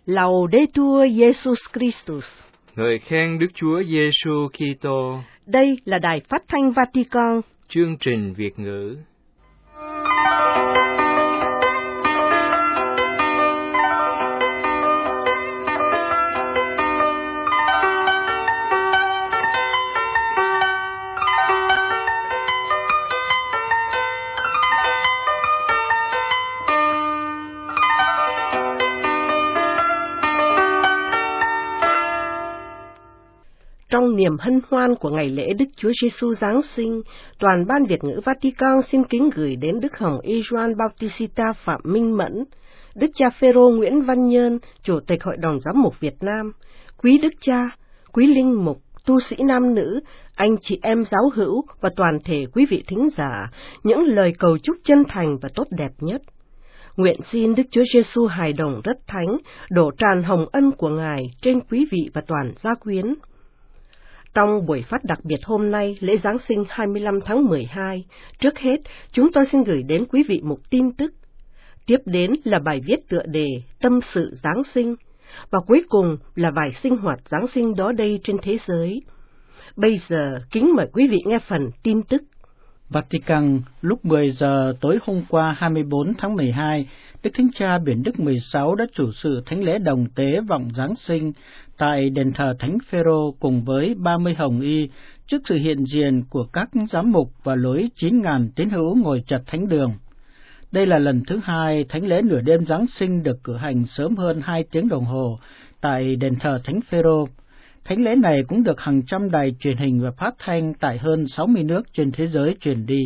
Laudetur Jesus Christus. Ngợi khen Đức Chúa Giêsu Kitô. Đây là Đài Phát thanh Vatican. Chương trình Việt ngữ. Trong niềm hân hoan của ngày lễ Đức Chúa Giêsu Giáng sinh, Toàn ban Việt ngữ Vatican xin kính gửi đến Đức Hồng Y Gioan Bautista Phạm Minh Mẫn, Đức cha Phêrô Nguyễn Văn Nhơn, Chủ tịch Hội đồng Giám mục Việt Nam, quý Đức cha, quý linh mục, tu sĩ nam nữ, anh chị em giáo hữu và toàn thể quý vị thính giả những lời cầu chúc chân thành và tốt đẹp nhất. Nguyện xin Đức Chúa Giêsu hài đồng rất thánh đổ tràn hồng ân của Ngài trên quý vị và toàn gia quyến. Trong buổi phát đặc biệt hôm nay, lễ Giáng sinh 25 tháng 12, trước hết, chúng tôi xin gửi đến quý vị một tin tức. Tiếp đến là bài viết tựa đề Tâm sự Giáng sinh, và cuối cùng là bài sinh hoạt Giáng sinh đó đây trên thế giới. Bây giờ, kính mời quý vị nghe phần tin tức. Vatican, lúc 10 giờ tối hôm qua 24 tháng 12, Đức Thánh Cha Biển Đức 16 đã chủ sự thánh lễ đồng tế vọng Giáng sinh tại đền thờ Thánh Phêrô cùng với 30 hồng y trước sự hiện diện của các giám mục và lối 9.000 tín hữu ngồi chật thánh đường. Đây là lần thứ hai thánh lễ nửa đêm Giáng sinh được cử hành sớm hơn 2 tiếng đồng hồ tại đền thờ Thánh Phêrô. Thánh lễ này cũng được hàng trăm đài truyền hình và phát thanh tại hơn 60 nước trên thế giới truyền đi.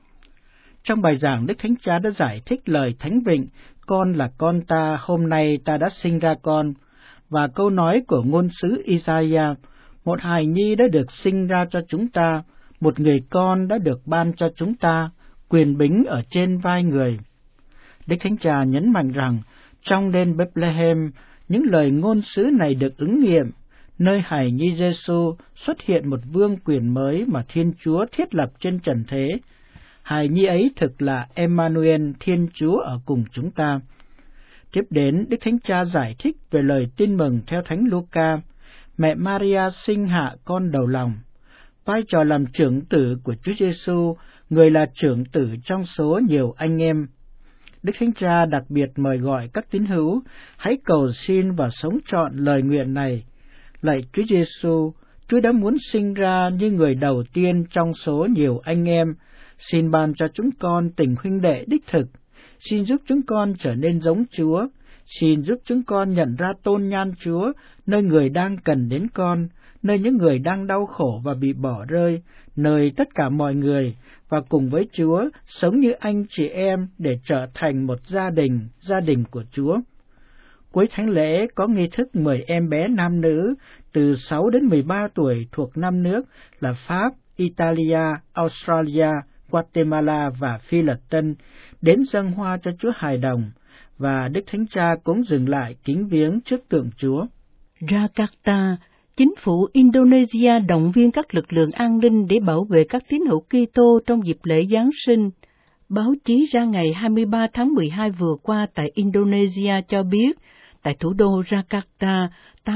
Trong bài giảng, Đức Thánh Cha đã giải thích lời Thánh Vịnh, con là con ta, hôm nay ta đã sinh ra con, và câu nói của ngôn sứ Isaiah, một hài nhi đã được sinh ra cho chúng ta, một người con đã được ban cho chúng ta, quyền bính ở trên vai người. Đức Thánh Cha nhấn mạnh rằng, trong đền Bethlehem, những lời ngôn sứ này được ứng nghiệm, nơi hài nhi Giêsu xuất hiện một vương quyền mới mà Thiên Chúa thiết lập trên trần thế. Hài nhi ấy thực là Emmanuel, Thiên Chúa ở cùng chúng ta. Tiếp đến, Đức Thánh Cha giải thích về lời tin mừng theo Thánh Luca. Mẹ Maria sinh hạ con đầu lòng. Vai trò làm trưởng tử của Chúa Giêsu, người là trưởng tử trong số nhiều anh em. Đức Thánh Cha đặc biệt mời gọi các tín hữu hãy cầu xin và sống trọn lời nguyện này. Lạy Chúa Giêsu, Chúa đã muốn sinh ra như người đầu tiên trong số nhiều anh em. Xin ban cho chúng con tình huynh đệ đích thực. Xin giúp chúng con trở nên giống Chúa. Xin giúp chúng con nhận ra tôn nhan Chúa, nơi người đang cần đến con, nơi những người đang đau khổ và bị bỏ rơi, nơi tất cả mọi người, và cùng với Chúa, sống như anh chị em để trở thành một gia đình của Chúa. Cuối thánh lễ có nghi thức 10 em bé nam nữ từ 6 đến 13 tuổi thuộc 5 nước là Pháp, Italia, Australia, Guatemala và Phi Lật Tân đến dâng hoa cho Chúa Hài Đồng, và Đức Thánh Cha cũng dừng lại kính viếng trước tượng Chúa. Jakarta, chính phủ Indonesia động viên các lực lượng an ninh để bảo vệ các tín hữu Kitô trong dịp lễ Giáng sinh. Báo chí ra ngày 23 tháng 12 vừa qua tại Indonesia cho biết, tại thủ đô Jakarta,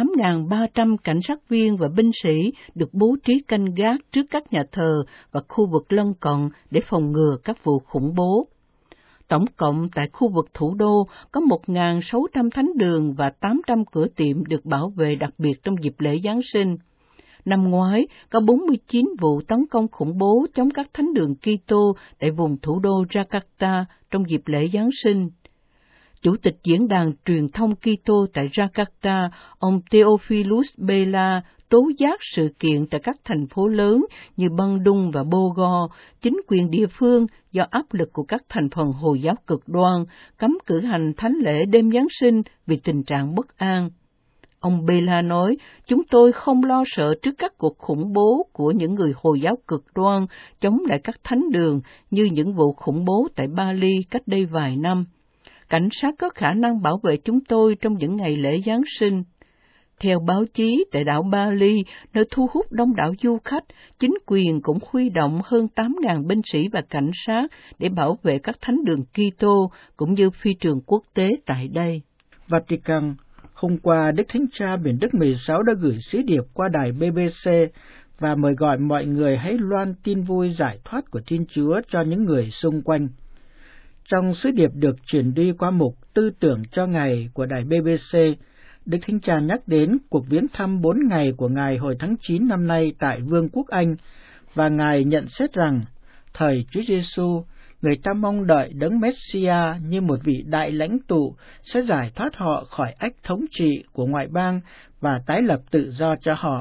8.300 cảnh sát viên và binh sĩ được bố trí canh gác trước các nhà thờ và khu vực lân cận để phòng ngừa các vụ khủng bố. Tổng cộng tại khu vực thủ đô có 1.600 thánh đường và 800 cửa tiệm được bảo vệ đặc biệt trong dịp lễ Giáng sinh. Năm ngoái, có 49 vụ tấn công khủng bố chống các thánh đường Kitô tại vùng thủ đô Jakarta trong dịp lễ Giáng sinh. Chủ tịch Diễn đàn Truyền thông Kitô tại Jakarta, ông Theophilus Bella, tố giác sự kiện tại các thành phố lớn như Bandung và Bogor, chính quyền địa phương do áp lực của các thành phần Hồi giáo cực đoan cấm cử hành thánh lễ đêm Giáng sinh vì tình trạng bất an. Ông Bella nói, chúng tôi không lo sợ trước các cuộc khủng bố của những người Hồi giáo cực đoan chống lại các thánh đường như những vụ khủng bố tại Bali cách đây vài năm. Cảnh sát có khả năng bảo vệ chúng tôi trong những ngày lễ Giáng sinh. Theo báo chí, tại đảo Bali, nơi thu hút đông đảo du khách, chính quyền cũng huy động hơn 8.000 binh sĩ và cảnh sát để bảo vệ các thánh đường Kitô cũng như phi trường quốc tế tại đây. Vatican, Hôm qua, Đức Thánh Cha Biển Đức 16 đã gửi sứ điệp qua đài BBC và mời gọi mọi người hãy loan tin vui giải thoát của Thiên Chúa cho những người xung quanh. Trong sứ điệp được chuyển đi qua mục Tư tưởng cho Ngày của đài BBC, Đức Thánh Cha nhắc đến cuộc viếng thăm 4 ngày của Ngài hồi tháng 9 năm nay tại Vương quốc Anh, và Ngài nhận xét rằng, thời Chúa Giêsu, người ta mong đợi Đấng Messia như một vị đại lãnh tụ sẽ giải thoát họ khỏi ách thống trị của ngoại bang và tái lập tự do cho họ.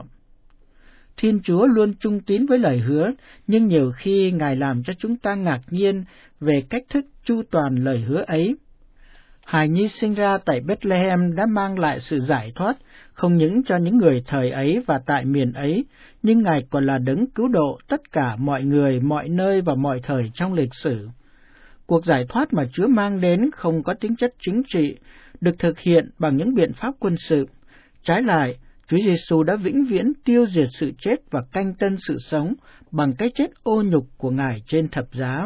Thiên Chúa luôn trung tín với lời hứa, nhưng nhiều khi Ngài làm cho chúng ta ngạc nhiên về cách thức chu toàn lời hứa ấy. Hài nhi sinh ra tại Bethlehem đã mang lại sự giải thoát, không những cho những người thời ấy và tại miền ấy, nhưng Ngài còn là đấng cứu độ tất cả mọi người, mọi nơi và mọi thời trong lịch sử. Cuộc giải thoát mà Chúa mang đến không có tính chất chính trị, được thực hiện bằng những biện pháp quân sự. Trái lại, Chúa Giêsu đã vĩnh viễn tiêu diệt sự chết và canh tân sự sống bằng cái chết ô nhục của Ngài trên thập giá.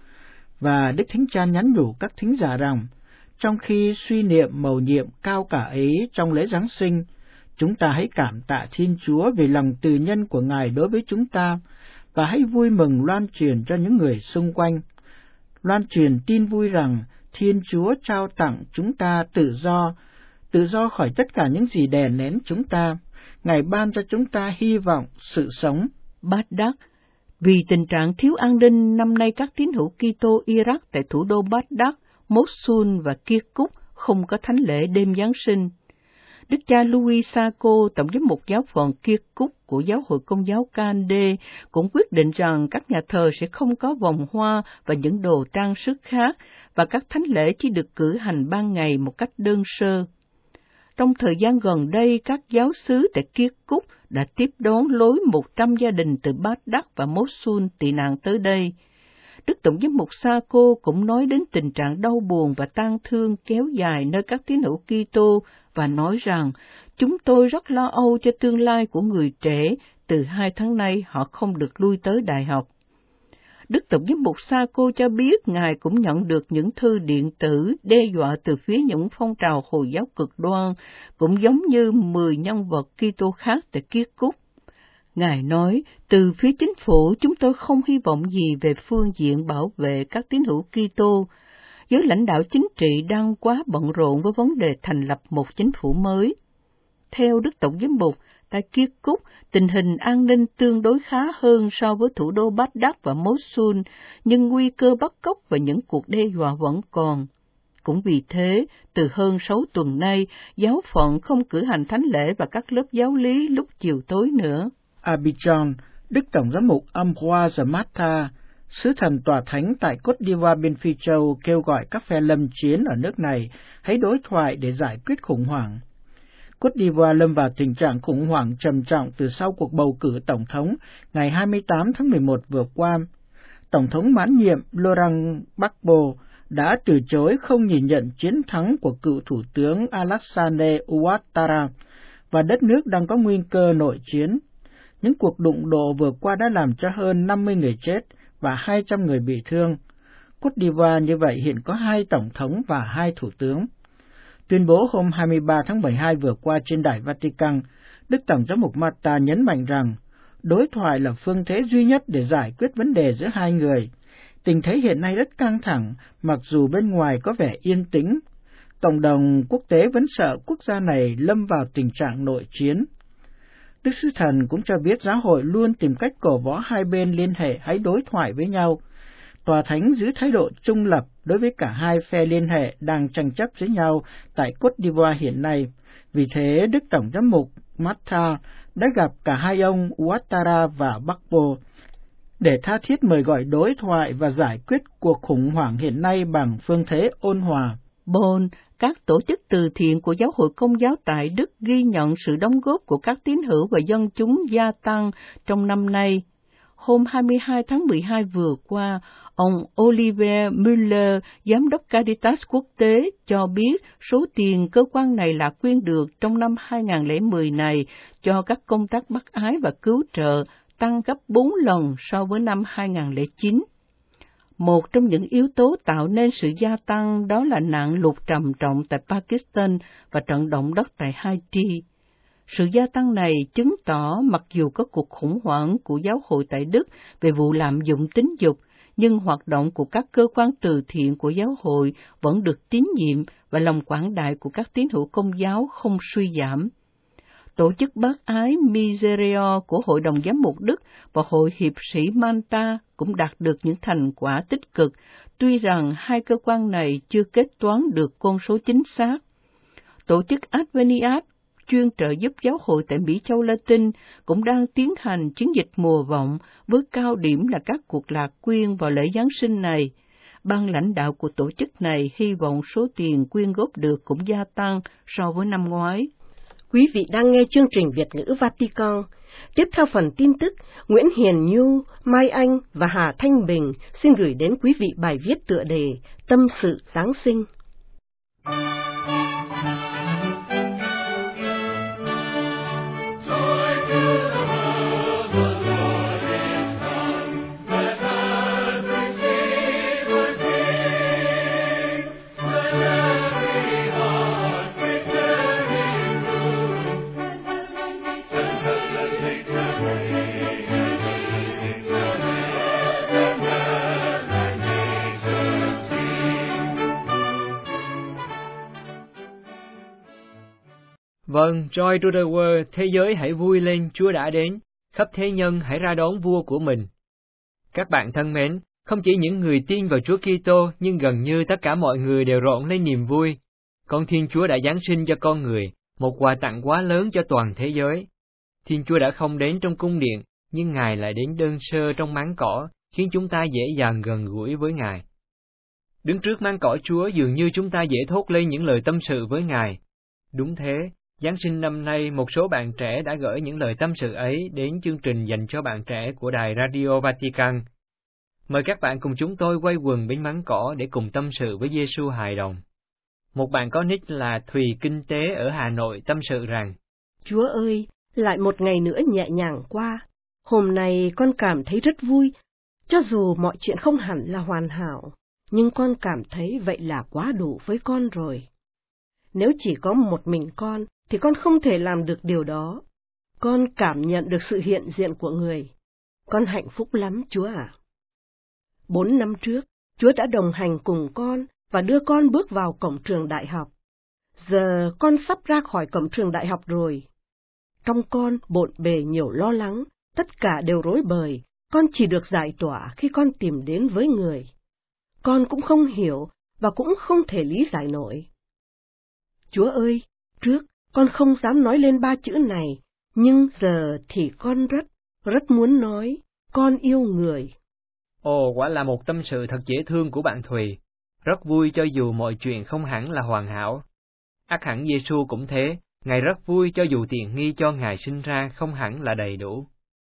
Và Đức Thánh Cha nhắn nhủ các thính giả rằng, trong khi suy niệm mầu nhiệm cao cả ấy trong lễ Giáng sinh, chúng ta hãy cảm tạ Thiên Chúa vì lòng từ nhân của Ngài đối với chúng ta, và hãy vui mừng loan truyền cho những người xung quanh. Loan truyền tin vui rằng Thiên Chúa trao tặng chúng ta tự do khỏi tất cả những gì đè nén chúng ta. Ngài ban cho chúng ta hy vọng, sự sống. Baghdad. Vì tình trạng thiếu an ninh, năm nay các tín hữu Kitô Iraq tại thủ đô Baghdad, Mosul và Kirkuk không có thánh lễ đêm Giáng sinh. Đức cha Louis Sacco, tổng giám mục giáo phận Kirkuk của Giáo hội Công giáo Kande, cũng quyết định rằng các nhà thờ sẽ không có vòng hoa và những đồ trang sức khác, và các thánh lễ chỉ được cử hành ban ngày một cách đơn sơ. Trong thời gian gần đây, các giáo xứ tại Kirkuk đã tiếp đón lối 100 gia đình từ Baghdad và Mosul tị nạn tới đây. Đức tổng giám mục Sacco cũng nói đến tình trạng đau buồn và tang thương kéo dài nơi các tín hữu Kitô và nói rằng, chúng tôi rất lo âu cho tương lai của người trẻ, từ 2 tháng nay họ không được lui tới đại học. Đức tổng giám mục Sacco cho biết Ngài cũng nhận được những thư điện tử đe dọa từ phía những phong trào Hồi giáo cực đoan, cũng giống như 10 nhân vật Kitô khác tại Kirkuk. Ngài nói, từ phía chính phủ chúng tôi không hy vọng gì về phương diện bảo vệ các tín hữu Kitô. Giới lãnh đạo chính trị đang quá bận rộn với vấn đề thành lập một chính phủ mới. Theo Đức Tổng giám mục, tại Kirkuk, tình hình an ninh tương đối khá hơn so với thủ đô Baghdad và Mosul, nhưng nguy cơ bắt cóc và những cuộc đe dọa vẫn còn. Cũng vì thế, từ hơn 6 tuần nay, giáo phận không cử hành thánh lễ và các lớp giáo lý lúc chiều tối nữa. Abidjan, Đức Tổng giám mục Ambroise Matta, sứ thần tòa thánh tại Côte d'Ivoire bên Phi Châu, kêu gọi các phe lâm chiến ở nước này hãy đối thoại để giải quyết khủng hoảng. Côte d'Ivoire lâm vào tình trạng khủng hoảng trầm trọng từ sau cuộc bầu cử tổng thống ngày 28 tháng 11 vừa qua. Tổng thống mãn nhiệm Laurent Gbagbo đã từ chối không nhìn nhận chiến thắng của cựu Thủ tướng Alassane Ouattara, và đất nước đang có nguy cơ nội chiến. Những cuộc đụng độ vừa qua đã làm cho hơn 50 người chết và 200 người bị thương. Côte d'Ivoire như vậy hiện có 2 tổng thống và 2 thủ tướng. Tuyên bố hôm 23 tháng 12 vừa qua trên đài Vatican, Đức Tổng giám mục Matta nhấn mạnh rằng đối thoại là phương thế duy nhất để giải quyết vấn đề giữa hai người. Tình thế hiện nay rất căng thẳng, mặc dù bên ngoài có vẻ yên tĩnh. Cộng đồng quốc tế vẫn sợ quốc gia này lâm vào tình trạng nội chiến. Đức Sứ Thần cũng cho biết giáo hội luôn tìm cách cổ võ hai bên liên hệ hãy đối thoại với nhau. Tòa Thánh giữ thái độ trung lập đối với cả hai phe liên hệ đang tranh chấp với nhau tại Côte d'Ivoire hiện nay. Vì thế, Đức Tổng giám mục Matta đã gặp cả hai ông Ouattara và Gbagbo để tha thiết mời gọi đối thoại và giải quyết cuộc khủng hoảng hiện nay bằng phương thế ôn hòa. Bonn, các tổ chức từ thiện của Giáo hội Công giáo tại Đức ghi nhận sự đóng góp của các tín hữu và dân chúng gia tăng trong năm nay. Hôm 22 tháng 12 vừa qua, ông Oliver Müller, Giám đốc Caritas Quốc tế, cho biết số tiền cơ quan này là quyên được trong năm 2010 này cho các công tác bác ái và cứu trợ tăng gấp 4 lần so với năm 2009. Một trong những yếu tố tạo nên sự gia tăng đó là nạn lụt trầm trọng tại Pakistan và trận động đất tại Haiti. Sự gia tăng này chứng tỏ mặc dù có cuộc khủng hoảng của giáo hội tại Đức về vụ lạm dụng tính dục, nhưng hoạt động của các cơ quan từ thiện của giáo hội vẫn được tín nhiệm và lòng quảng đại của các tín hữu Công giáo không suy giảm. Tổ chức bác ái Miserio của Hội đồng Giám mục Đức và Hội hiệp sĩ Malta cũng đạt được những thành quả tích cực, tuy rằng hai cơ quan này chưa kết toán được con số chính xác. Tổ chức Adveniat chuyên trợ giúp giáo hội tại Mỹ Châu Latin cũng đang tiến hành chiến dịch mùa vọng với cao điểm là các cuộc lạc quyên vào lễ Giáng sinh này. Ban lãnh đạo của tổ chức này hy vọng số tiền quyên góp được cũng gia tăng so với năm ngoái. Quý vị đang nghe chương trình Việt ngữ Vatican. Tiếp theo phần tin tức, Nguyễn Hiền Nhu, Mai Anh và Hà Thanh Bình xin gửi đến quý vị bài viết tựa đề Tâm sự Giáng sinh. Vâng, Joy to the world, thế giới hãy vui lên, Chúa đã đến, khắp thế nhân hãy ra đón vua của mình. Các bạn thân mến, không chỉ những người tin vào Chúa Kitô, nhưng gần như tất cả mọi người đều rộn lên niềm vui. Con Thiên Chúa đã giáng sinh cho con người, một quà tặng quá lớn cho toàn thế giới. Thiên Chúa đã không đến trong cung điện, nhưng Ngài lại đến đơn sơ trong máng cỏ, khiến chúng ta dễ dàng gần gũi với Ngài. Đứng trước máng cỏ Chúa dường như chúng ta dễ thốt lên những lời tâm sự với Ngài. Đúng thế. Giáng sinh năm nay, một số bạn trẻ đã gửi những lời tâm sự ấy đến chương trình dành cho bạn trẻ của đài Radio Vatican. Mời các bạn cùng chúng tôi quay quần bên máng cỏ để cùng tâm sự với Giêsu hài đồng. Một bạn có nick là Thùy Kinh tế ở Hà Nội tâm sự rằng: Chúa ơi, lại một ngày nữa nhẹ nhàng qua. Hôm nay con cảm thấy rất vui, cho dù mọi chuyện không hẳn là hoàn hảo, nhưng con cảm thấy vậy là quá đủ với con rồi. Nếu chỉ có một mình con, thì con không thể làm được điều đó. Con cảm nhận được sự hiện diện của người. Con hạnh phúc lắm, Chúa ạ. 4 năm trước, Chúa đã đồng hành cùng con và đưa con bước vào cổng trường đại học. Giờ con sắp ra khỏi cổng trường đại học rồi. Trong con bộn bề nhiều lo lắng, tất cả đều rối bời. Con chỉ được giải tỏa khi con tìm đến với người. Con cũng không hiểu và cũng không thể lý giải nổi. Chúa ơi, trước con không dám nói lên 3 chữ này, nhưng giờ thì con rất muốn nói, con yêu người. Ồ, quả là một tâm sự thật dễ thương của bạn Thùy. Rất vui cho dù mọi chuyện không hẳn là hoàn hảo. Ắt hẳn Giêsu cũng thế, Ngài rất vui cho dù tiện nghi cho Ngài sinh ra không hẳn là đầy đủ.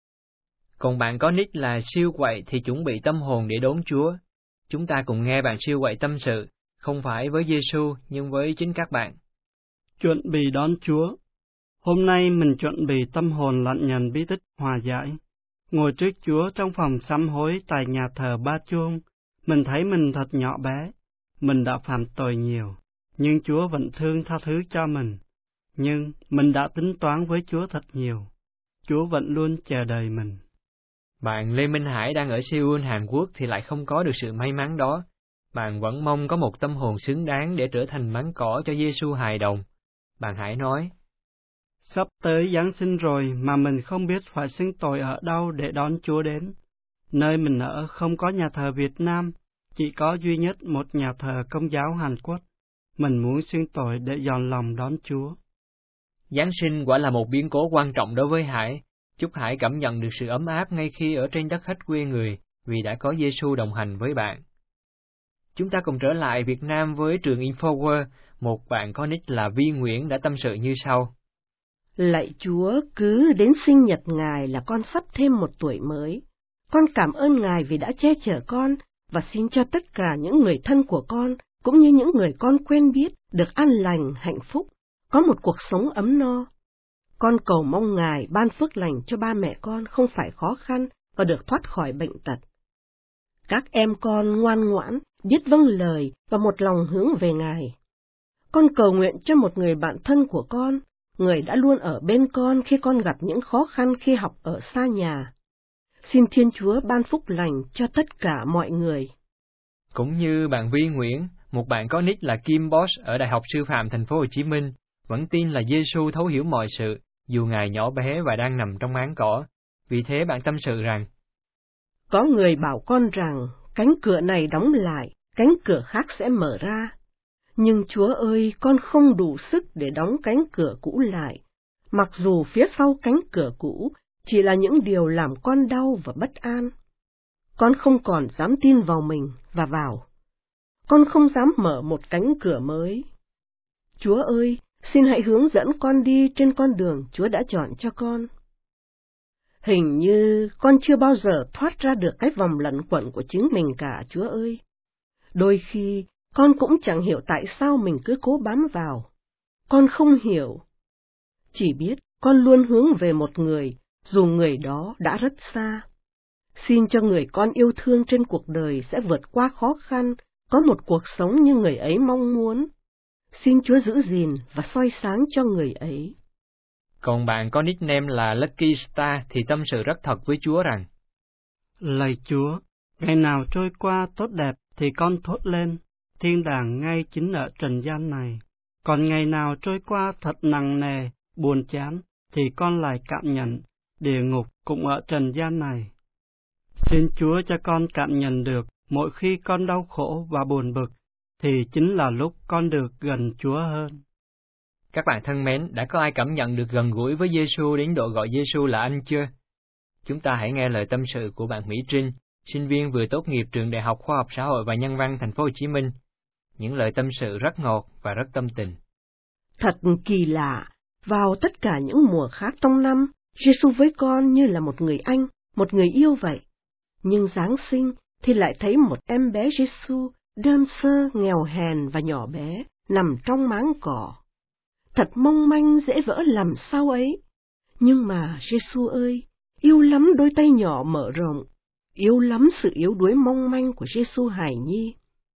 Còn bạn có nick là siêu quậy thì chuẩn bị tâm hồn để đón Chúa. Chúng ta cùng nghe bạn siêu quậy tâm sự, không phải với Giêsu nhưng với chính các bạn. Chuẩn bị đón Chúa. Hôm nay mình chuẩn bị tâm hồn lặn nhận bí tích hòa giải. Ngồi trước Chúa trong phòng sám hối tại nhà thờ Ba Chuông, mình thấy mình thật nhỏ bé. Mình đã phạm tội nhiều, nhưng Chúa vẫn thương tha thứ cho mình. Nhưng mình đã tính toán với Chúa thật nhiều. Chúa vẫn luôn chờ đợi mình. Bạn Lê Minh Hải đang ở Seoul, Hàn Quốc thì lại không có được sự may mắn đó. Bạn vẫn mong có một tâm hồn xứng đáng để trở thành máng cỏ cho Giêsu hài đồng. Bạn Hải nói: Sắp tới Giáng sinh rồi mà mình không biết phải xưng tội ở đâu để đón Chúa đến. Nơi mình ở không có nhà thờ Việt Nam, chỉ có duy nhất một nhà thờ Công giáo Hàn Quốc. Mình muốn xưng tội để dọn lòng đón Chúa. Giáng sinh quả là một biến cố quan trọng đối với Hải. Chúc Hải cảm nhận được sự ấm áp ngay khi ở trên đất khách quê người, vì đã có Giêsu đồng hành với bạn. Chúng ta cùng trở lại Việt Nam với trường Infowar. Một bạn có nick là Vi Nguyễn đã tâm sự như sau: Lạy Chúa, cứ đến sinh nhật Ngài là con sắp thêm một tuổi mới. Con cảm ơn Ngài vì đã che chở con, và xin cho tất cả những người thân của con, cũng như những người con quen biết, được an lành, hạnh phúc, có một cuộc sống ấm no. Con cầu mong Ngài ban phước lành cho ba mẹ con không phải khó khăn và được thoát khỏi bệnh tật. Các em con ngoan ngoãn, biết vâng lời và một lòng hướng về Ngài. Con cầu nguyện cho một người bạn thân của con, người đã luôn ở bên con khi con gặp những khó khăn khi học ở xa nhà. Xin Thiên Chúa ban phúc lành cho tất cả mọi người. Cũng như bạn Vi Nguyễn, một bạn có nick là Kim Boss ở Đại học Sư phạm Thành phố Hồ Chí Minh, vẫn tin là Giêsu thấu hiểu mọi sự, dù Ngài nhỏ bé và đang nằm trong áng cỏ. Vì thế bạn tâm sự rằng: Có người bảo con rằng cánh cửa này đóng lại, cánh cửa khác sẽ mở ra. Nhưng Chúa ơi, con không đủ sức để đóng cánh cửa cũ lại, mặc dù phía sau cánh cửa cũ chỉ là những điều làm con đau và bất an. Con không còn dám tin vào mình và vào. Con không dám mở một cánh cửa mới. Chúa ơi, xin hãy hướng dẫn con đi trên con đường Chúa đã chọn cho con. Hình như con chưa bao giờ thoát ra được cái vòng lẩn quẩn của chính mình cả, Chúa ơi. Đôi khi, con cũng chẳng hiểu tại sao mình cứ cố bám vào. Con không hiểu. Chỉ biết con luôn hướng về một người, dù người đó đã rất xa. Xin cho người con yêu thương trên cuộc đời sẽ vượt qua khó khăn, có một cuộc sống như người ấy mong muốn. Xin Chúa giữ gìn và soi sáng cho người ấy. Còn bạn có nickname là Lucky Star thì tâm sự rất thật với Chúa rằng: Lạy Chúa, ngày nào trôi qua tốt đẹp thì con thốt lên, thiên đàng ngay chính ở trần gian này. Còn ngày nào trôi qua thật nặng nề, buồn chán, thì con lại cảm nhận địa ngục cũng ở trần gian này. Xin Chúa cho con cảm nhận được mỗi khi con đau khổ và buồn bực, thì chính là lúc con được gần Chúa hơn. Các bạn thân mến, đã có ai cảm nhận được gần gũi với Giêsu đến độ gọi Giêsu là anh chưa? Chúng ta hãy nghe lời tâm sự của bạn Mỹ Trinh, sinh viên vừa tốt nghiệp trường Đại học Khoa học Xã hội và Nhân văn Thành phố Hồ Chí Minh. Những lời tâm sự rất ngọt và rất tâm tình. Thật kỳ lạ, vào tất cả những mùa khác trong năm, Giêsu với con như là một người anh, một người yêu vậy. Nhưng Giáng sinh thì lại thấy một em bé Giêsu đơn sơ, nghèo hèn và nhỏ bé, nằm trong máng cỏ. Thật mong manh dễ vỡ làm sao ấy. Nhưng mà Giêsu ơi, yêu lắm đôi tay nhỏ mở rộng, yêu lắm sự yếu đuối mong manh của Giêsu hài nhi.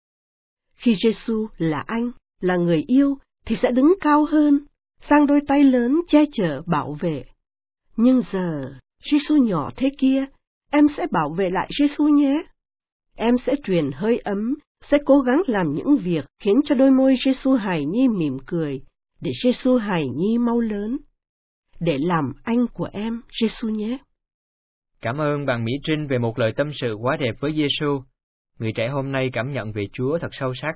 Khi Giêsu là anh, là người yêu, thì sẽ đứng cao hơn, sang đôi tay lớn che chở bảo vệ. Nhưng giờ, Giêsu nhỏ thế kia, em sẽ bảo vệ lại Giêsu nhé. Em sẽ truyền hơi ấm, sẽ cố gắng làm những việc khiến cho đôi môi Giêsu hài nhi mỉm cười, để Giêsu hài nhi mau lớn. Để làm anh của em, Giêsu nhé. Cảm ơn bạn Mỹ Trinh về một lời tâm sự quá đẹp với Giêsu. Người trẻ hôm nay cảm nhận về Chúa thật sâu sắc.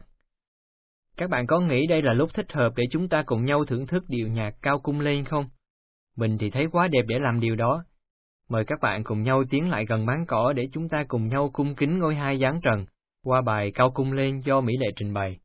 Các bạn có nghĩ đây là lúc thích hợp để chúng ta cùng nhau thưởng thức điệu nhạc Cao Cung Lên không? Mình thì thấy quá đẹp để làm điều đó. Mời các bạn cùng nhau tiến lại gần máng cỏ để chúng ta cùng nhau cung kính ngôi hai giáng trần qua bài Cao Cung Lên do Mỹ Lệ trình bày.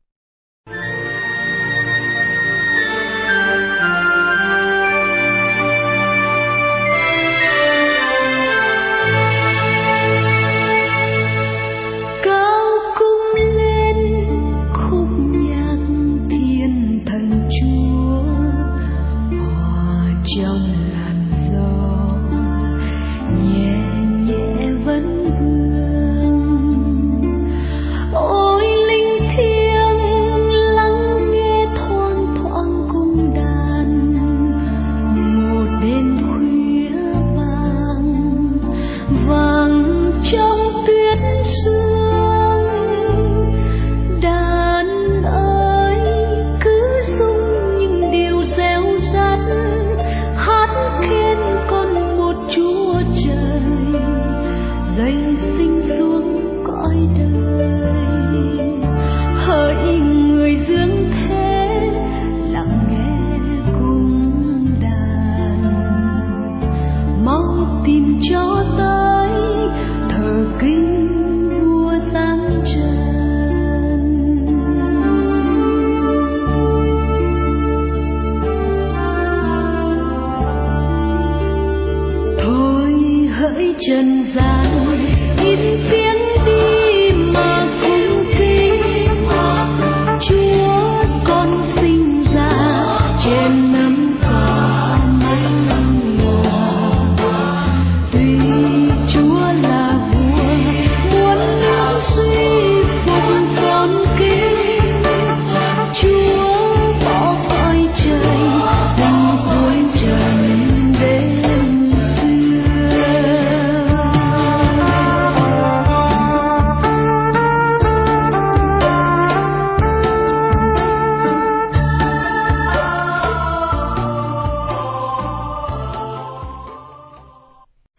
Trần gian im tiếng đi mà cung kính Chúa con sinh ra trên nấm cỏ manh mỏ. Tuy Chúa là vua muốn nước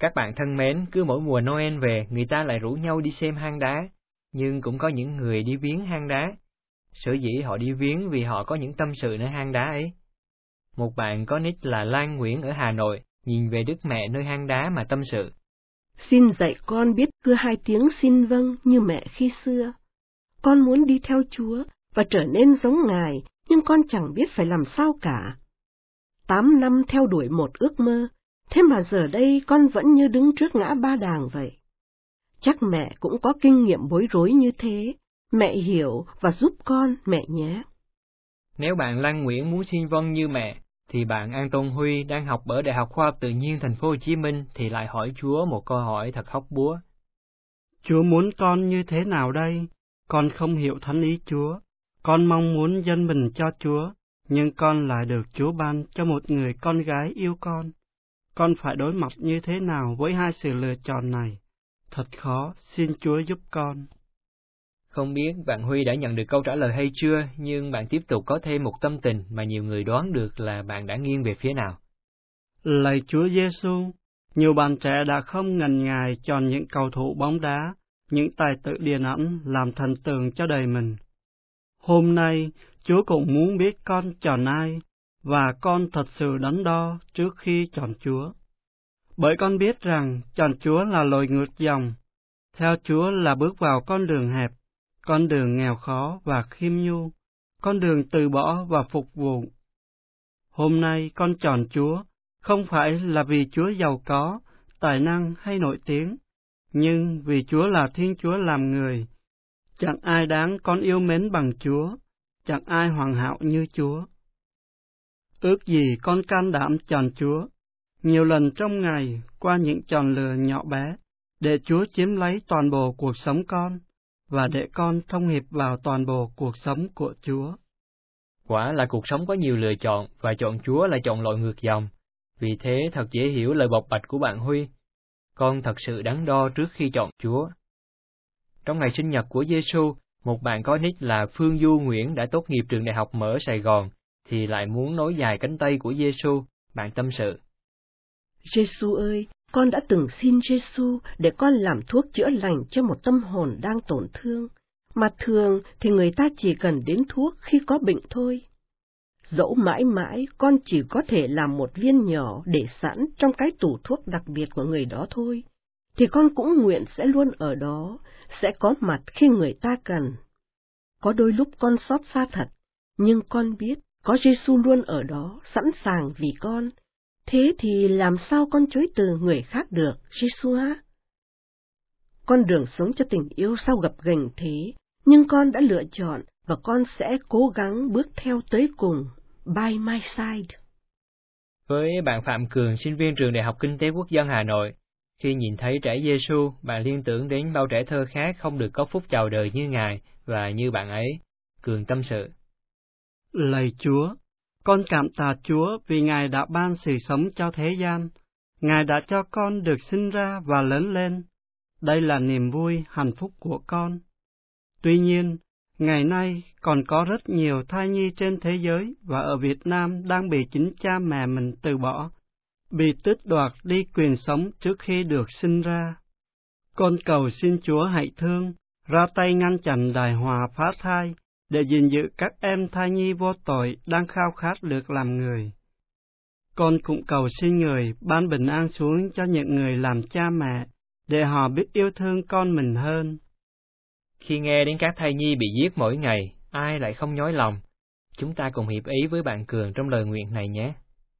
Các bạn thân mến, cứ mỗi mùa Noel về, người ta lại rủ nhau đi xem hang đá, nhưng cũng có những người đi viếng hang đá. Sở dĩ họ đi viếng vì họ có những tâm sự nơi hang đá ấy. Một bạn có nick là Lan Nguyễn ở Hà Nội, nhìn về Đức Mẹ nơi hang đá mà tâm sự. Xin dạy con biết thưa 2 tiếng xin vâng như mẹ khi xưa. Con muốn đi theo Chúa và trở nên giống Ngài, nhưng con chẳng biết phải làm sao cả. 8 năm theo đuổi một ước mơ, thế mà giờ đây con vẫn như đứng trước ngã ba đàng vậy. Chắc mẹ cũng có kinh nghiệm bối rối như thế, mẹ hiểu và giúp con, mẹ nhé. Nếu bạn Lan Nguyễn muốn xin vâng như mẹ, thì bạn An Tôn Huy đang học ở Đại học Khoa học Tự nhiên Thành phố Hồ Chí Minh thì lại hỏi Chúa một câu hỏi thật hóc búa. Chúa muốn con như thế nào đây? Con không hiểu thánh ý Chúa. Con mong muốn dâng mình cho Chúa, nhưng con lại được Chúa ban cho một người con gái yêu con. Con phải đối mặt như thế nào với hai sự lựa chọn này? Thật khó, xin Chúa giúp con. Không biết bạn Huy đã nhận được câu trả lời hay chưa, nhưng bạn tiếp tục có thêm một tâm tình mà nhiều người đoán được là bạn đã nghiêng về phía nào. Lạy Chúa Giêsu, nhiều bạn trẻ đã không ngần ngại chọn những cầu thủ bóng đá, những tài tử điện ảnh làm thần tượng cho đời mình. Hôm nay, Chúa cũng muốn biết con chọn ai, và con thật sự đắn đo trước khi chọn Chúa. Bởi con biết rằng chọn Chúa là lội ngược dòng, theo Chúa là bước vào con đường hẹp, con đường nghèo khó và khiêm nhu, con đường từ bỏ và phục vụ. Hôm nay con chọn Chúa, không phải là vì Chúa giàu có, tài năng hay nổi tiếng, nhưng vì Chúa là Thiên Chúa làm người. Chẳng ai đáng con yêu mến bằng Chúa, chẳng ai hoàn hảo như Chúa. Ước gì con can đảm chọn Chúa, nhiều lần trong ngày qua những chọn lựa nhỏ bé, để Chúa chiếm lấy toàn bộ cuộc sống con, và để con thông hiệp vào toàn bộ cuộc sống của Chúa. Quả là cuộc sống có nhiều lựa chọn, và chọn Chúa là chọn lội ngược dòng. Vì thế thật dễ hiểu lời bộc bạch của bạn Huy. Con thật sự đắn đo trước khi chọn Chúa. Trong ngày sinh nhật của Giêsu, một bạn có nick là Phương Du Nguyễn đã tốt nghiệp trường Đại học Mở Sài Gòn, thì lại muốn nối dài cánh tay của Giêsu. Bạn tâm sự. Giêsu ơi, con đã từng xin Giêsu để con làm thuốc chữa lành cho một tâm hồn đang tổn thương, mà thường thì người ta chỉ cần đến thuốc khi có bệnh thôi. Dẫu mãi mãi con chỉ có thể làm một viên nhỏ để sẵn trong cái tủ thuốc đặc biệt của người đó thôi, thì con cũng nguyện sẽ luôn ở đó, sẽ có mặt khi người ta cần. Có đôi lúc con xót xa thật, nhưng con biết có Giêsu luôn ở đó, sẵn sàng vì con. Thế thì làm sao con chối từ người khác được, Giêsu á? Con đường sống cho tình yêu sao gập ghềnh thế, nhưng con đã lựa chọn và con sẽ cố gắng bước theo tới cùng. By my side. Với bạn Phạm Cường, sinh viên trường Đại học Kinh tế Quốc dân Hà Nội, khi nhìn thấy trẻ Giêsu, bạn liên tưởng đến bao trẻ thơ khác không được có phúc chào đời như Ngài và như bạn ấy. Cường tâm sự. Lạy Chúa, con cảm tạ Chúa vì Ngài đã ban sự sống cho thế gian. Ngài đã cho con được sinh ra và lớn lên. Đây là niềm vui, hạnh phúc của con. Tuy nhiên, ngày nay còn có rất nhiều thai nhi trên thế giới và ở Việt Nam đang bị chính cha mẹ mình từ bỏ, bị tước đoạt đi quyền sống trước khi được sinh ra. Con cầu xin Chúa hãy thương, ra tay ngăn chặn đại họa phá thai, để gìn giữ các em thai nhi vô tội đang khao khát được làm người. Con cũng cầu xin người ban bình an xuống cho những người làm cha mẹ, để họ biết yêu thương con mình hơn. Khi nghe đến các thai nhi bị giết mỗi ngày, ai lại không nhói lòng? Chúng ta cùng hiệp ý với bạn Cường trong lời nguyện này nhé.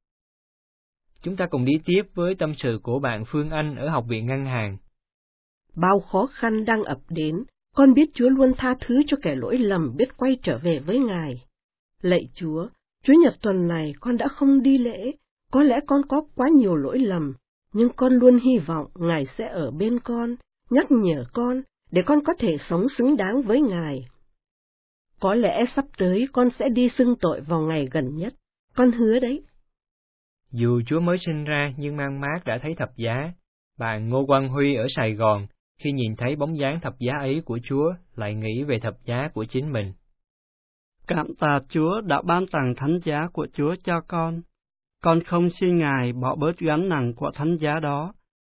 Chúng ta cùng đi tiếp với tâm sự của bạn Phương Anh ở Học viện Ngân hàng. Bao khó khăn đang ập đến, con biết Chúa luôn tha thứ cho kẻ lỗi lầm biết quay trở về với Ngài. Lạy Chúa, Chúa Nhật tuần này con đã không đi lễ, có lẽ con có quá nhiều lỗi lầm, nhưng con luôn hy vọng Ngài sẽ ở bên con, nhắc nhở con, để con có thể sống xứng đáng với Ngài. Có lẽ sắp tới con sẽ đi xưng tội vào ngày gần nhất, con hứa đấy. Dù Chúa mới sinh ra nhưng mang mát đã thấy thập giá. Bạn Ngô Quang Huy ở Sài Gòn, khi nhìn thấy bóng dáng thập giá ấy của Chúa, lại nghĩ về thập giá của chính mình. Cảm tạ Chúa đã ban tặng thánh giá của Chúa cho con. Con không xin Ngài bỏ bớt gánh nặng của thánh giá đó,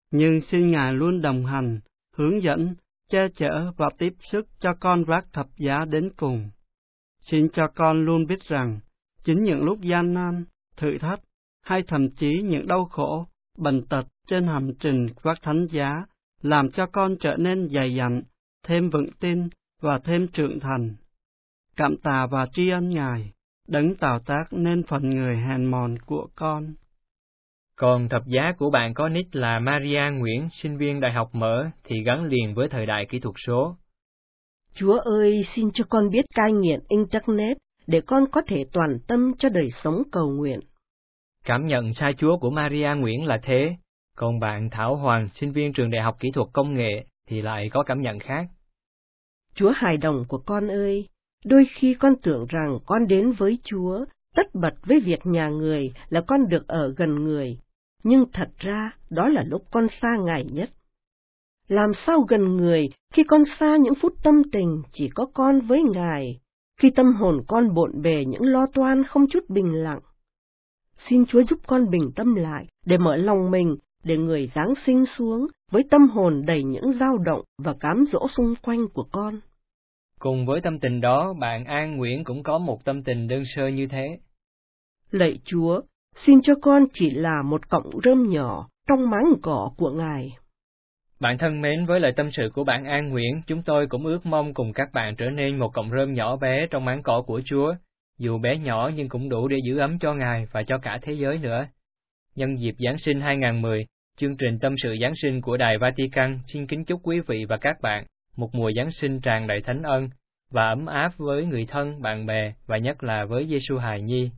nhưng xin Ngài luôn đồng hành, hướng dẫn, che chở và tiếp sức cho con vác thập giá đến cùng. Xin cho con luôn biết rằng, chính những lúc gian nan, thử thách, hay thậm chí những đau khổ, bệnh tật trên hành trình vác thánh giá, làm cho con trở nên dày dặn, thêm vững tin và thêm trưởng thành. Cảm tạ và tri ân Ngài, đấng tạo tác nên phần người hèn mòn của con. Còn thập giá của bạn có nick là Maria Nguyễn, sinh viên Đại học Mở, thì gắn liền với thời đại kỹ thuật số. Chúa ơi, xin cho con biết cai nghiện Internet, để con có thể toàn tâm cho đời sống cầu nguyện. Cảm nhận xa Chúa của Maria Nguyễn là thế, còn bạn Thảo Hoàng, sinh viên trường Đại học Kỹ thuật Công nghệ, thì lại có cảm nhận khác. Chúa hài đồng của con ơi, đôi khi con tưởng rằng con đến với Chúa, tất bật với việc nhà người là con được ở gần người, nhưng thật ra đó là lúc con xa Ngài nhất. Làm sao gần người khi con xa những phút tâm tình chỉ có con với Ngài, khi tâm hồn con bộn bề những lo toan không chút bình lặng. Xin Chúa giúp con bình tâm lại, để mở lòng mình, để người Giáng sinh xuống, với tâm hồn đầy những dao động và cám dỗ xung quanh của con. Cùng với tâm tình đó, bạn An Nguyễn cũng có một tâm tình đơn sơ như thế. Lạy Chúa, xin cho con chỉ là một cọng rơm nhỏ trong máng cỏ của Ngài. Bạn thân mến, với lời tâm sự của bạn An Nguyễn, chúng tôi cũng ước mong cùng các bạn trở nên một cọng rơm nhỏ bé trong máng cỏ của Chúa, dù bé nhỏ nhưng cũng đủ để giữ ấm cho Ngài và cho cả thế giới nữa. Nhân dịp Giáng sinh 2010, chương trình Tâm sự Giáng sinh của Đài Vatican xin kính chúc quý vị và các bạn một mùa Giáng sinh tràn đầy thánh ân và ấm áp với người thân, bạn bè và nhất là với Giê-xu hài nhi.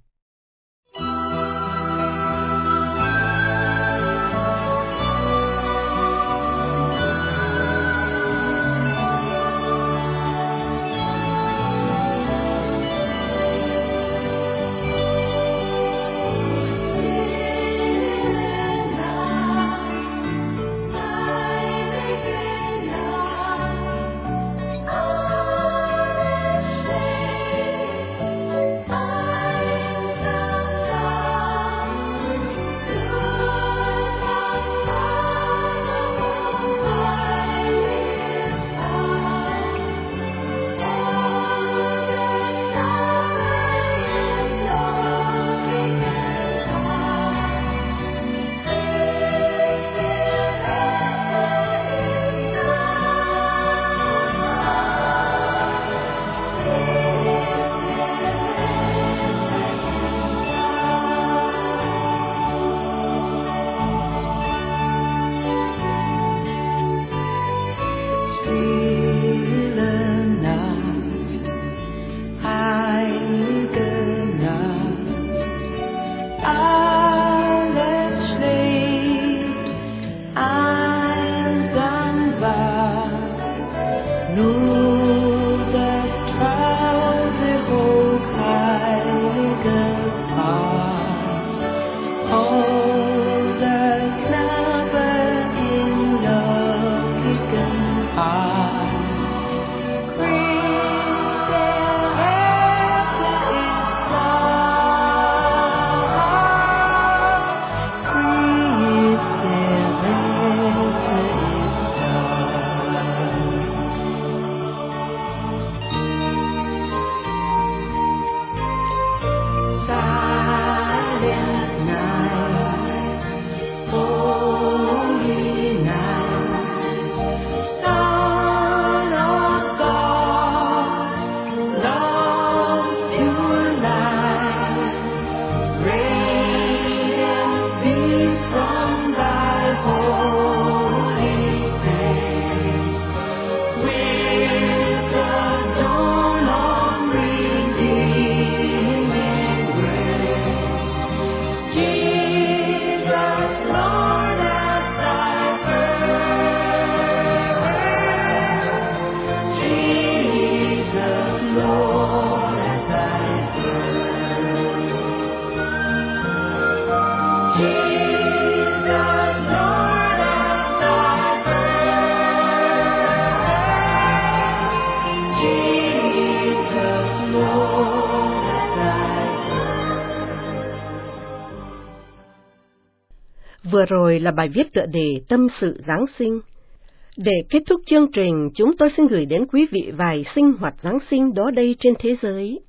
Vừa rồi là bài viết tựa đề Tâm sự Giáng sinh. Để kết thúc chương trình, chúng tôi xin gửi đến quý vị vài sinh hoạt Giáng sinh đó đây trên thế giới.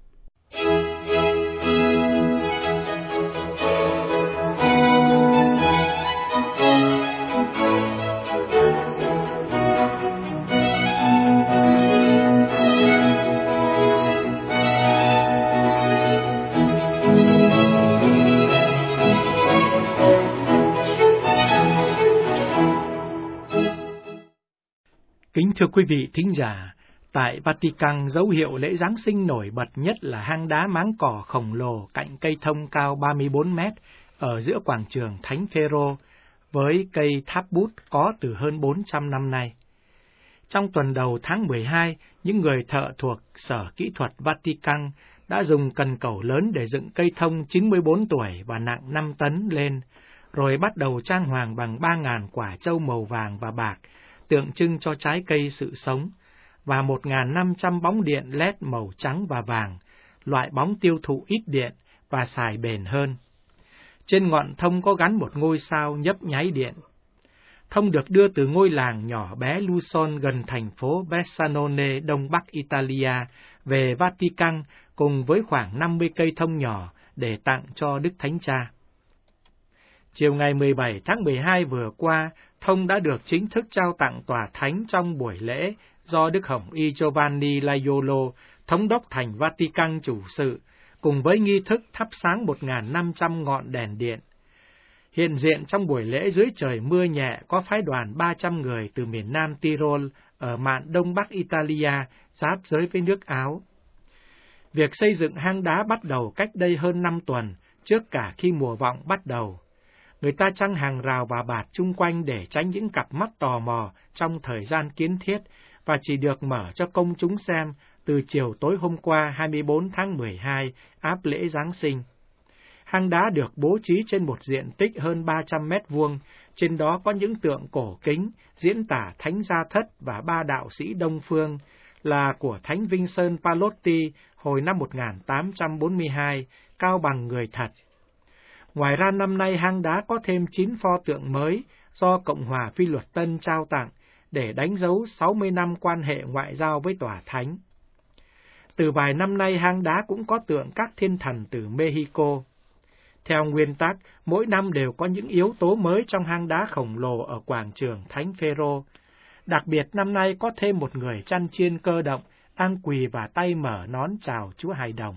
Kính thưa quý vị thính giả, tại Vatican, dấu hiệu lễ Giáng sinh nổi bật nhất là hang đá máng cỏ khổng lồ cạnh cây thông cao 34 mét ở giữa quảng trường Thánh Phêrô, với cây tháp bút có từ hơn 400 năm nay. Trong tuần đầu tháng 12, những người thợ thuộc Sở Kỹ thuật Vatican đã dùng cần cẩu lớn để dựng cây thông 94 tuổi và nặng 5 tấn lên, rồi bắt đầu trang hoàng bằng 3.000 quả trâu màu vàng và bạc, tượng trưng cho trái cây sự sống, và 1.500 bóng điện LED màu trắng và vàng, loại bóng tiêu thụ ít điện và xài bền hơn. Trên ngọn thông có gắn một ngôi sao nhấp nháy điện. Thông được đưa từ ngôi làng nhỏ bé Luson gần thành phố Bessanone, đông bắc Italia, về Vatican cùng với khoảng 50 cây thông nhỏ để tặng cho Đức Thánh Cha. Chiều ngày 17 tháng 12 vừa qua, thông đã được chính thức trao tặng tòa thánh trong buổi lễ do Đức Hồng Y Giovanni Laiolo, thống đốc thành Vatican chủ sự, cùng với nghi thức thắp sáng 1.500 ngọn đèn điện. Hiện diện trong buổi lễ dưới trời mưa nhẹ có phái đoàn 300 người từ miền Nam Tyrol ở mạn đông bắc Italia, giáp giới với nước Áo. Việc xây dựng hang đá bắt đầu cách đây hơn 5 tuần, trước cả khi mùa vọng bắt đầu. Người ta trăng hàng rào và bạt chung quanh để tránh những cặp mắt tò mò trong thời gian kiến thiết, và chỉ được mở cho công chúng xem từ chiều tối hôm qua 24 tháng 12 áp lễ Giáng sinh. Hang đá được bố trí trên một diện tích hơn 300 mét vuông, trên đó có những tượng cổ kính diễn tả Thánh Gia Thất và 3 đạo sĩ Đông Phương là của Thánh Vinh Sơn Palotti hồi năm 1842, cao bằng người thật. Ngoài ra năm nay hang đá có thêm 9 pho tượng mới do Cộng hòa Phi Luật Tân trao tặng để đánh dấu 60 năm quan hệ ngoại giao với tòa thánh. Từ vài năm nay hang đá cũng có tượng các thiên thần từ Mexico. Theo nguyên tắc, mỗi năm đều có những yếu tố mới trong hang đá khổng lồ ở quảng trường Thánh Phêrô. Đặc biệt năm nay có thêm một người chăn chiên cơ động đang quỳ và tay mở nón chào Chúa Hài Đồng.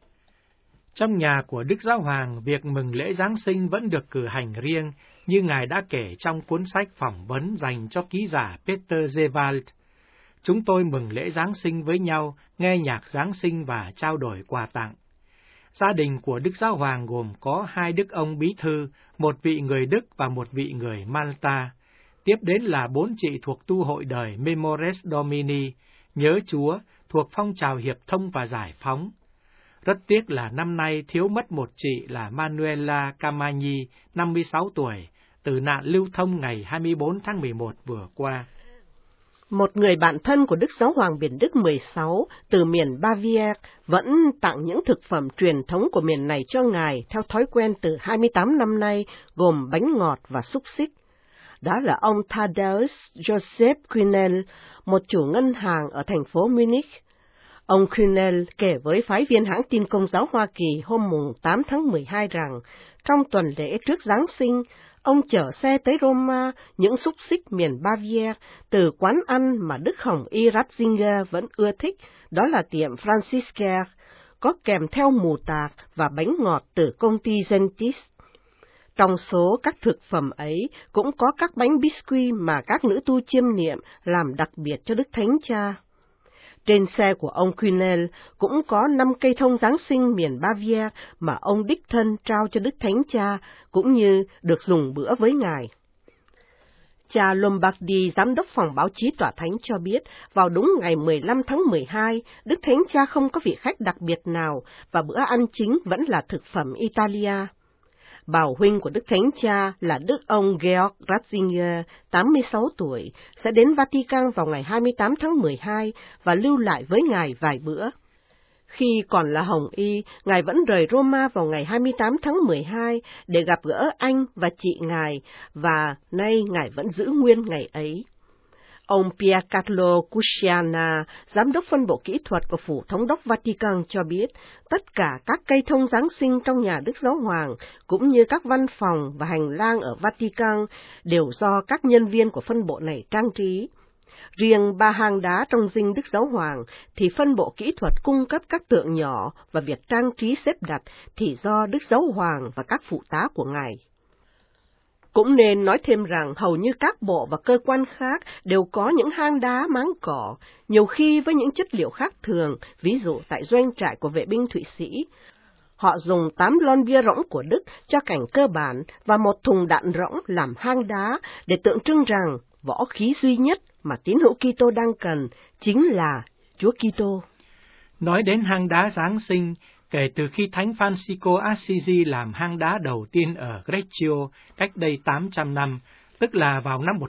Trong nhà của Đức Giáo Hoàng, việc mừng lễ Giáng sinh vẫn được cử hành riêng, như Ngài đã kể trong cuốn sách phỏng vấn dành cho ký giả Peter Zewald. Chúng tôi mừng lễ Giáng sinh với nhau, nghe nhạc Giáng sinh và trao đổi quà tặng. Gia đình của Đức Giáo Hoàng gồm có 2 đức ông bí thư, một vị người Đức và một vị người Malta. Tiếp đến là 4 chị thuộc tu hội đời Memores Domini, nhớ Chúa, thuộc phong trào hiệp thông và giải phóng. Rất tiếc là năm nay thiếu mất một chị là Manuela Camagni, 56 tuổi, từ nạn lưu thông ngày 24 tháng 11 vừa qua. Một người bạn thân của Đức Giáo Hoàng Biển Đức 16 từ miền Bavia vẫn tặng những thực phẩm truyền thống của miền này cho Ngài theo thói quen từ 28 năm nay, gồm bánh ngọt và xúc xích. Đó là ông Thaddeus Joseph Quinnell, một chủ ngân hàng ở thành phố Munich. Ông Quinnell kể với phái viên hãng tin Công giáo Hoa Kỳ hôm 8 tháng 12 rằng, trong tuần lễ trước Giáng sinh, ông chở xe tới Roma những xúc xích miền Bavia từ quán ăn mà Đức Hồng Y Ratzinger vẫn ưa thích, đó là tiệm Franziskaner, có kèm theo mù tạc và bánh ngọt từ công ty Gentis. Trong số các thực phẩm ấy cũng có các bánh biscuit mà các nữ tu chiêm niệm làm đặc biệt cho Đức Thánh Cha. Trên xe của ông Quinnell cũng có 5 cây thông Giáng sinh miền Bavia mà ông đích thân trao cho Đức Thánh Cha, cũng như được dùng bữa với Ngài. Cha Lombardi, giám đốc phòng báo chí tòa thánh cho biết, vào đúng ngày 15 tháng 12, Đức Thánh Cha không có vị khách đặc biệt nào và bữa ăn chính vẫn là thực phẩm Italia. Bảo huynh của Đức Thánh Cha là Đức ông Georg Ratzinger, 86 tuổi, sẽ đến Vatican vào ngày 28 tháng 12 và lưu lại với Ngài vài bữa. Khi còn là Hồng Y, Ngài vẫn rời Roma vào ngày 28 tháng 12 để gặp gỡ anh và chị Ngài, và nay Ngài vẫn giữ nguyên ngày ấy. Ông Piercarlo Cusciana, giám đốc phân bộ kỹ thuật của Phủ Thống đốc Vatican cho biết, tất cả các cây thông Giáng sinh trong nhà Đức Giáo Hoàng, cũng như các văn phòng và hành lang ở Vatican, đều do các nhân viên của phân bộ này trang trí. Riêng 3 hang đá trong dinh Đức Giáo Hoàng thì phân bộ kỹ thuật cung cấp các tượng nhỏ, và việc trang trí xếp đặt thì do Đức Giáo Hoàng và các phụ tá của Ngài. Cũng nên nói thêm rằng hầu như các bộ và cơ quan khác đều có những hang đá máng cỏ, nhiều khi với những chất liệu khác thường, ví dụ tại doanh trại của vệ binh Thụy Sĩ. Họ dùng 8 lon bia rỗng của Đức cho cảnh cơ bản và một thùng đạn rỗng làm hang đá để tượng trưng rằng võ khí duy nhất mà tín hữu Kitô đang cần chính là Chúa Kitô. Nói đến hang đá Giáng sinh, kể từ khi Thánh Francisco Assisi làm hang đá đầu tiên ở Greccio cách đây 800 năm, tức là vào năm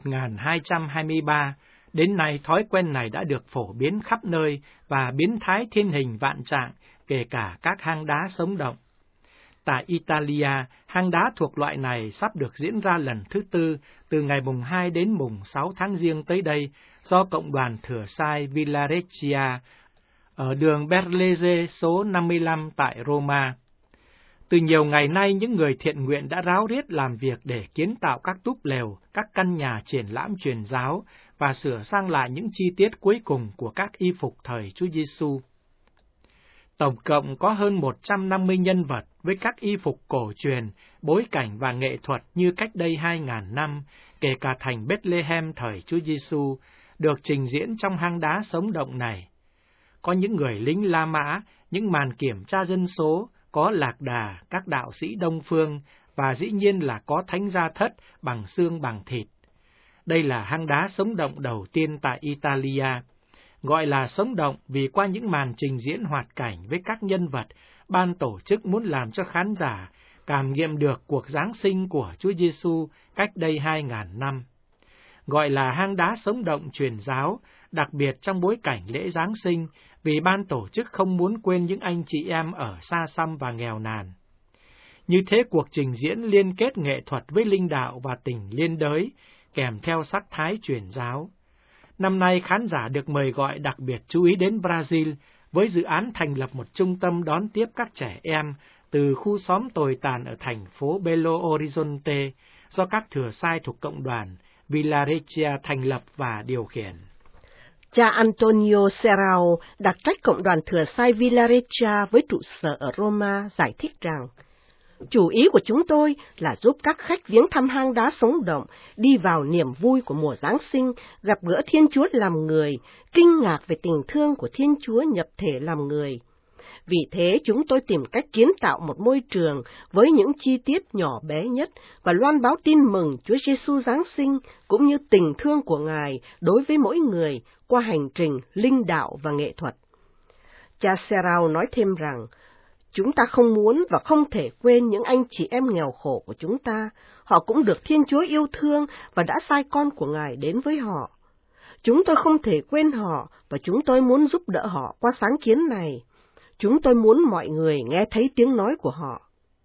1223, đến nay thói quen này đã được phổ biến khắp nơi và biến thái thiên hình vạn trạng, kể cả các hang đá sống động. Tại Italia, hang đá thuộc loại này sắp được diễn ra lần thứ 4 từ ngày mùng 2 đến mùng 6 tháng Giêng tới đây do Cộng đoàn Thừa Sai Villaregia ở đường Berleze số 55 tại Roma. Từ nhiều ngày nay, những người thiện nguyện đã ráo riết làm việc để kiến tạo các túp lều, các căn nhà triển lãm truyền giáo và sửa sang lại những chi tiết cuối cùng của các y phục thời Chúa Giêsu. Tổng cộng có hơn 150 nhân vật với các y phục cổ truyền, bối cảnh và nghệ thuật như cách đây 2.000 năm, kể cả thành Bethlehem thời Chúa Giêsu, được trình diễn trong hang đá sống động này. Có những người lính La Mã, những màn kiểm tra dân số, có lạc đà, các đạo sĩ Đông Phương, và dĩ nhiên là có thánh gia thất bằng xương bằng thịt. Đây là hang đá sống động đầu tiên tại Italia. Gọi là sống động vì qua những màn trình diễn hoạt cảnh với các nhân vật, ban tổ chức muốn làm cho khán giả cảm nghiệm được cuộc Giáng sinh của Chúa Giêsu cách đây 2.000 năm. Gọi là hang đá sống động truyền giáo, đặc biệt trong bối cảnh lễ Giáng sinh, vì ban tổ chức không muốn quên những anh chị em ở xa xăm và nghèo nàn. Như thế, cuộc trình diễn liên kết nghệ thuật với linh đạo và tình liên đới, kèm theo sắc thái truyền giáo. Năm nay, khán giả được mời gọi đặc biệt chú ý đến Brazil với dự án thành lập một trung tâm đón tiếp các trẻ em từ khu xóm tồi tàn ở thành phố Belo Horizonte do các thừa sai thuộc cộng đoàn Villaregia thành lập và điều khiển. Cha Antonio Serrao, đặc trách cộng đoàn thừa sai Villaregia với trụ sở ở Roma, giải thích rằng, chủ ý của chúng tôi là giúp các khách viếng thăm hang đá sống động, đi vào niềm vui của mùa Giáng sinh, gặp gỡ Thiên Chúa làm người, kinh ngạc về tình thương của Thiên Chúa nhập thể làm người. Vì thế, chúng tôi tìm cách kiến tạo một môi trường với những chi tiết nhỏ bé nhất và loan báo tin mừng Chúa Giêsu Giáng sinh cũng như tình thương của Ngài đối với mỗi người qua hành trình linh đạo và nghệ thuật. Cha Serrao nói thêm rằng, chúng ta không muốn và không thể quên những anh chị em nghèo khổ của chúng ta. Họ cũng được Thiên Chúa yêu thương và đã sai con của Ngài đến với họ. Chúng tôi không thể quên họ và chúng tôi muốn giúp đỡ họ qua sáng kiến này. Chúng tôi muốn mọi người nghe thấy tiếng nói của họ.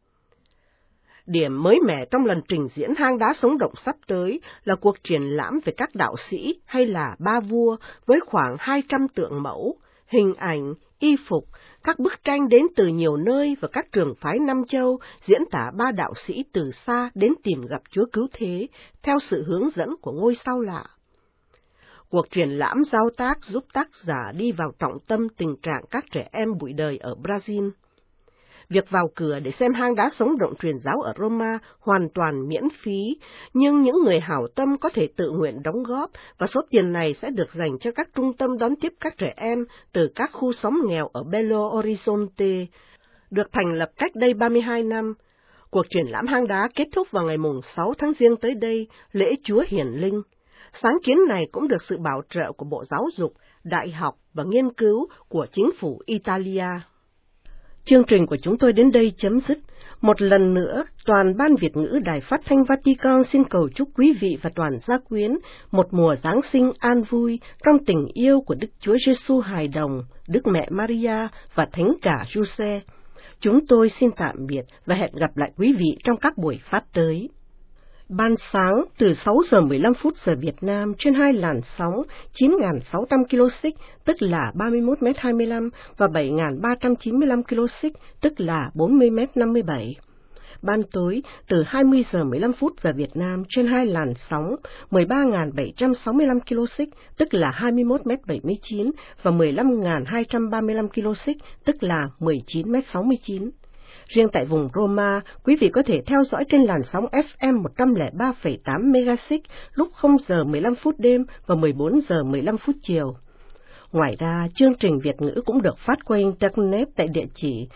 Điểm mới mẻ trong lần trình diễn hang đá sống động sắp tới là cuộc triển lãm về các đạo sĩ hay là ba vua với khoảng 200 tượng mẫu, hình ảnh, y phục, các bức tranh đến từ nhiều nơi và các trường phái Nam Châu diễn tả ba đạo sĩ từ xa đến tìm gặp Chúa Cứu Thế theo sự hướng dẫn của ngôi sao lạ. Cuộc triển lãm giao tác giúp tác giả đi vào trọng tâm tình trạng các trẻ em bụi đời ở Brazil. Việc vào cửa để xem hang đá sống động truyền giáo ở Roma hoàn toàn miễn phí, nhưng những người hảo tâm có thể tự nguyện đóng góp và số tiền này sẽ được dành cho các trung tâm đón tiếp các trẻ em từ các khu xóm nghèo ở Belo Horizonte, được thành lập cách đây 32 năm. Cuộc triển lãm hang đá kết thúc vào ngày 6 tháng Giêng tới đây, lễ Chúa Hiển Linh. Sáng kiến này cũng được sự bảo trợ của Bộ Giáo dục, Đại học và Nghiên cứu của chính phủ Italia. Chương trình của chúng tôi đến đây chấm dứt. Một lần nữa, toàn ban Việt ngữ Đài Phát thanh Vatican xin cầu chúc quý vị và toàn gia quyến một mùa Giáng sinh an vui trong tình yêu của Đức Chúa Giêsu hài đồng, Đức Mẹ Maria và Thánh cả Giuse. Chúng tôi xin tạm biệt và hẹn gặp lại quý vị trong các buổi phát tới. Ban sáng từ 6 giờ 15 phút giờ Việt Nam trên hai làn sóng 9.600 kHz tức là 31m25 và 7.395 kHz tức là 40m57. Ban tối từ 20 giờ 15 phút giờ Việt Nam trên hai làn sóng 13.765 kHz tức là 21m79 và 15.235 kHz tức là 19m69. Riêng tại vùng Roma, quý vị có thể theo dõi trên làn sóng FM 103,8 MHz lúc 0 giờ 15 phút đêm và 14 giờ 15 phút chiều. Ngoài ra, chương trình Việt ngữ cũng được phát qua Internet tại địa chỉ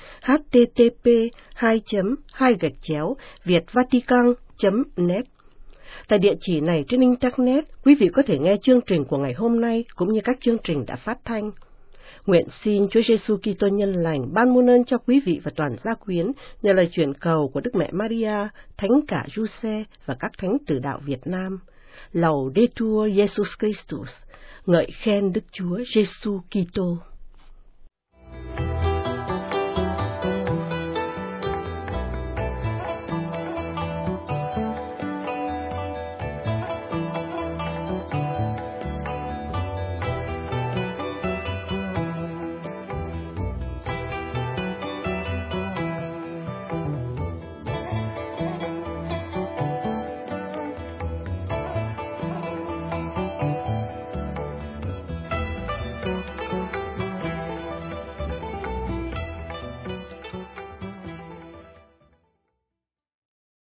http://vietvatican.net. Tại địa chỉ này trên Internet, quý vị có thể nghe chương trình của ngày hôm nay cũng như các chương trình đã phát thanh. Nguyện xin Chúa Giêsu Kitô nhân lành ban muôn ơn cho quý vị và toàn gia quyến nhờ lời chuyển cầu của Đức Mẹ Maria, Thánh cả Giuse và các thánh tử đạo Việt Nam. Laudetur Jesus Christus, ngợi khen Đức Chúa Giêsu Kitô.